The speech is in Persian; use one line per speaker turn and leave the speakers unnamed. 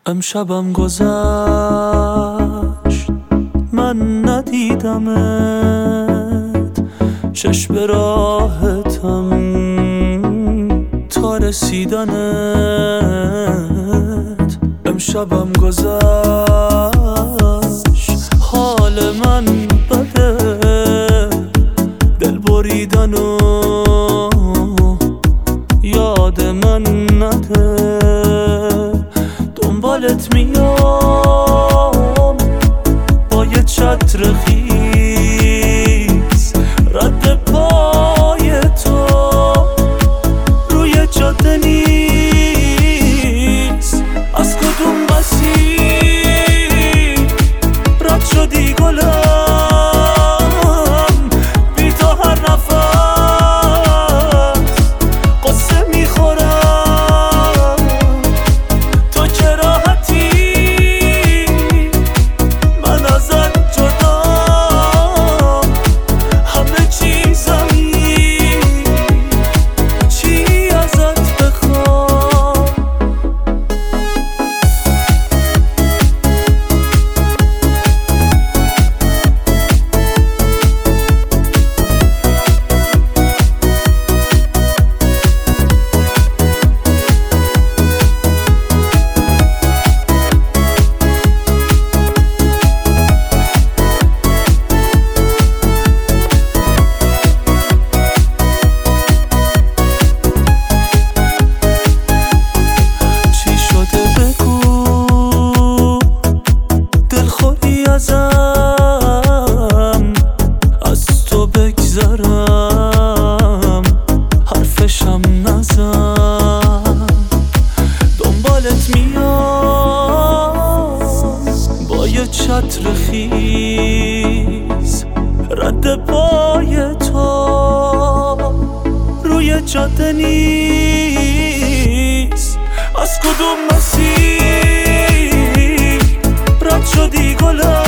امشبم گذشت من ندیدمت، چشم راحتم تا رسیدنت. امشبم گذشت حال من بده، دل بریدن و یاد من نده. دنبالت میام با یه چتر خیس، رد پای تو روی جاده نیست. از کدوم مسیر رد شدی گلم، بی تو هر نفس قصه میخورم. تو که راحتی من ازت جدا، همه چیزمی چی ازت بخوام. از تو بگذرم حرفشم نزن. دنبالت میام با یه چتر خیس، رد پای تو روی جاده نیست. از کدوم مسیر رد شدی گلم،